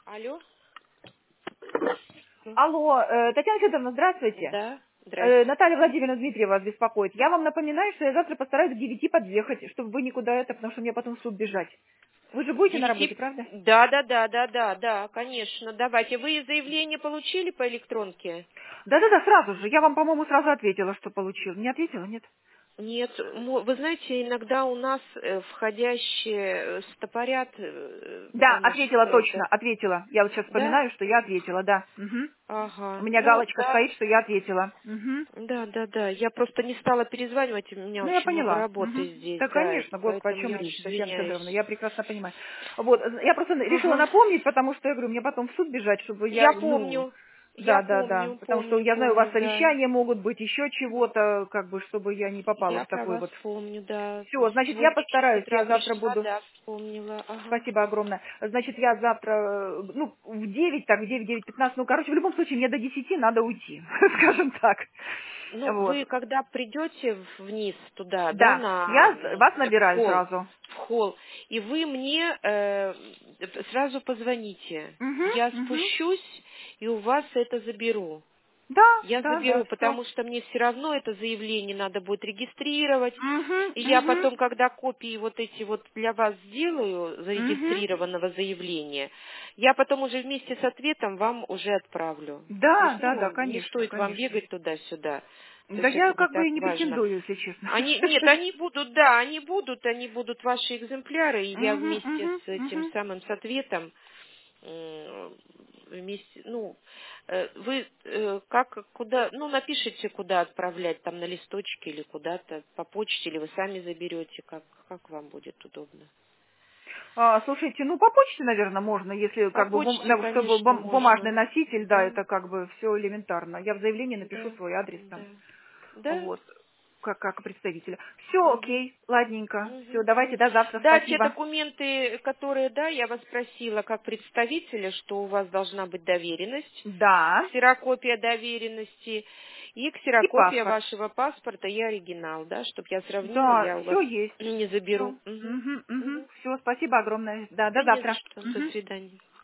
Алло? Алло, Татьяна Федоровна, здравствуйте. Да, здравствуйте. Наталья Владимировна Дмитриева вас беспокоит. Я вам напоминаю, что я завтра постараюсь к 9 подъехать, чтобы вы никуда потому что мне потом в суд бежать. Вы же будете на работе, правда? Да, конечно. Давайте. Вы заявление получили по электронке? Да-да-да, сразу же. Я вам, по-моему, сразу ответила, что получил. Не ответила, нет? Нет, вы знаете, иногда у нас входящие стопорят, Да, потому ответила что точно, это... ответила. Я вот сейчас Да? вспоминаю, что я ответила, да. У Ага. меня Ну, галочка да. стоит, что я ответила. Да. Я просто не стала перезванивать, у меня Ну, я очень много поняла. работы здесь, Да, да, и конечно, господи, о поэтому чем я речь, очень Татьяна Федоровна, извиняюсь. я прекрасно понимаю. Вот, я просто решила Ага. напомнить, потому что, я говорю, мне потом в суд бежать, чтобы я, Я помню. Я да, потому что, я знаю, у вас да. совещания могут быть, еще чего-то, как бы, чтобы я не попала Я в про такой вас вот. помню, да. Все, значит, я Сегодня с постараюсь, утра я завтра пришла, буду. да, вспомнила. Ага. Спасибо огромное. Значит, я завтра, в 9, так, в 9:15, в любом случае, мне до 10 надо уйти, скажем так. Ну, Вот. вы когда придете вниз туда, да, Да, я вас в набираю холл, сразу. и вы мне сразу позвоните. Я Угу. спущусь и у вас это заберу. Я Да, заберу, все. потому что мне все равно это заявление надо будет регистрировать. И я Угу. потом, когда копии вот эти вот для вас сделаю, Угу. зарегистрированного заявления, я потом уже вместе с ответом вам уже отправлю. То есть, Да, не конечно, стоит вам конечно. бегать туда-сюда. То Да есть я это не как бы так и не важно. претендую, если честно. Нет, они будут, да, они будут ваши экземпляры, и я вместе с этим Угу. самым, с ответом, вместе, вы куда, напишите, куда отправлять, там на листочке или куда-то, по почте, или вы сами заберете, как вам будет удобно. Слушайте, по почте, наверное, можно, если По как бы почте, чтобы конечно, бумажный можно. носитель, да, Да, это как бы все элементарно. Я в заявлении напишу да, свой адрес да. там. Да? Вот. Как представителя. Все, Мгм. окей, ладненько. Все, Мгм, давайте, мгм. до завтра, Да, те спасибо. документы, которые, да, я вас просила как представителя, что у вас должна быть доверенность, Да. ксерокопия доверенности и И ксерокопия паспорт. вашего паспорта и оригинал, да, чтобы я сравнила, Да, я у вас все есть. не Все. заберу. Мгм, мгм. Все, спасибо огромное. Да, Да до не за завтра. что. До свидания.